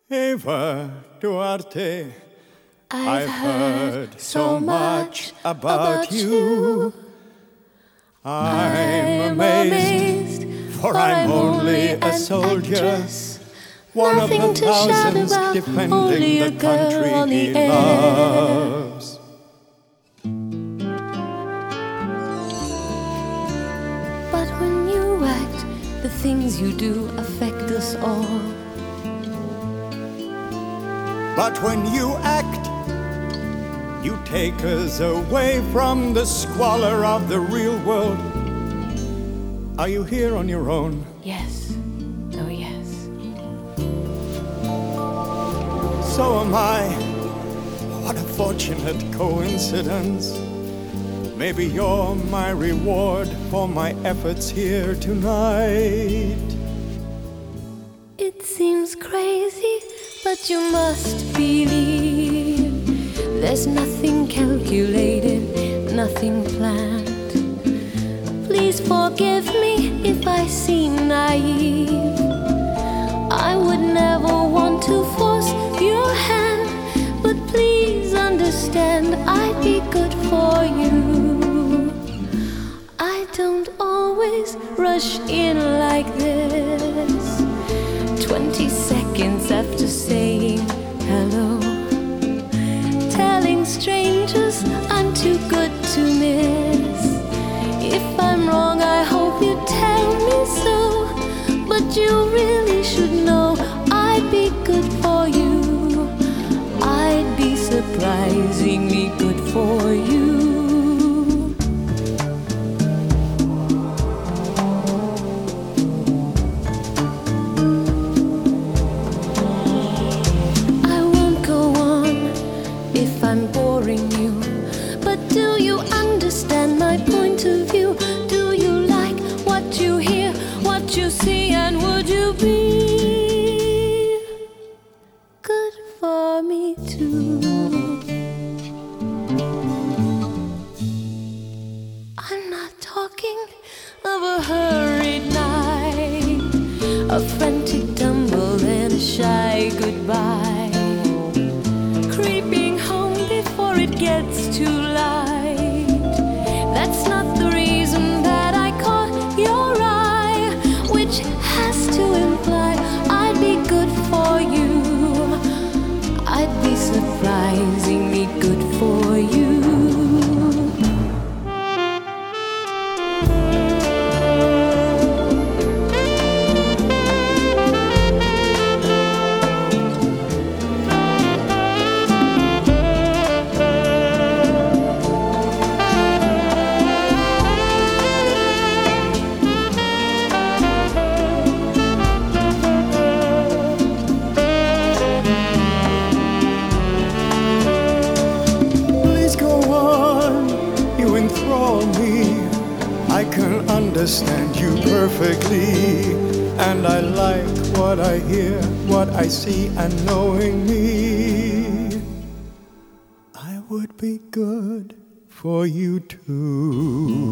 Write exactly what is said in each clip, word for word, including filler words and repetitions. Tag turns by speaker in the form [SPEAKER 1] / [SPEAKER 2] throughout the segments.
[SPEAKER 1] Eva Duarte,
[SPEAKER 2] I've,
[SPEAKER 1] I've heard so much about you. I'm amazed, for I'm only a soldier, one of the thousands defending the country he loves.
[SPEAKER 2] But when you act, the things you do affect us all.
[SPEAKER 1] But when you act, you take us away from the squalor of the real world. Are you here on your own?
[SPEAKER 2] Yes, oh yes.
[SPEAKER 1] So am I. What a fortunate coincidence. Maybe you're my reward for my efforts here tonight.
[SPEAKER 2] It seems crazy, but you must believe there's nothing calculated, nothing planned. Please forgive me if I seem naive. I would never want to force your hand, but please understand I'd be good for you. I don't always rush in like this. Twenty seconds after saying hello, telling strangers I'm too good to miss. If I'm wrong, I hope you tell me so, but you really should know I'd be good for you. I'd be surprisingly good for you. I'm boring you, but do you understand my point of view? Do you like what you hear, what you see, and would you be good for me too? I'm not talking of a hurried night, a frantic tumble and a shy goodbye, creeping home before it gets too light. That's not the reason that I caught your eye, which has to imply I'd be good for you. I'd be surprisingly good for you.
[SPEAKER 1] I can understand you perfectly, and I like what I hear, what I see, and knowing me, I would be good for you too.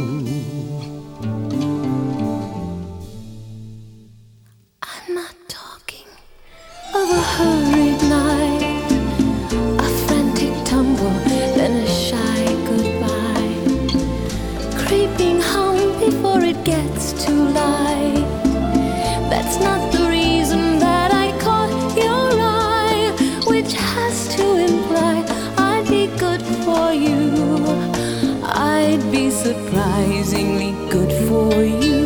[SPEAKER 2] I'm not talking of a hurried night, a frantic tumble, then a shy goodbye, creeping home before it gets too light. That's not the reason that I caught your eye, which has to imply I'd be good for you. I'd be surprisingly good for you.